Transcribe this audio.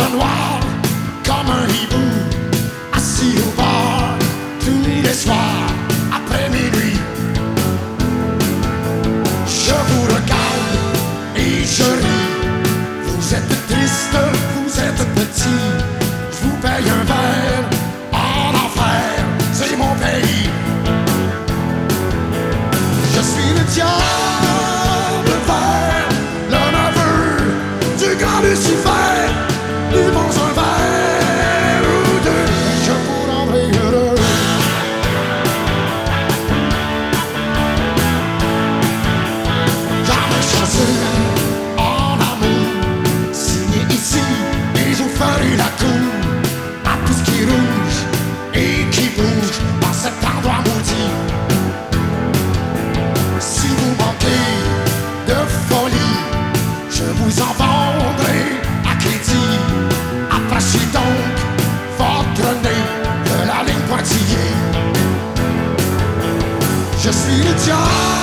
le noir comme un hibou, assis au bord tous les soirs après minuit. Je vous regarde et je ris. Vous êtes triste, vous êtes petit. Je vous paye un verre en enfer, c'est mon pays. Je suis le diable vert, le neveu du grand Lucifer. Buvons un verre ou deux, je vous rendrai heureux. Jamais chanceux en amour, signé ici et je vous ferai la cour à tout ce qui rouge et qui bouge dans cet endroit maudit. Si vous manquez de folie, je vous en vendrai à crédit. Approchez donc votre nez de la ligne pointillée. Je suis le diable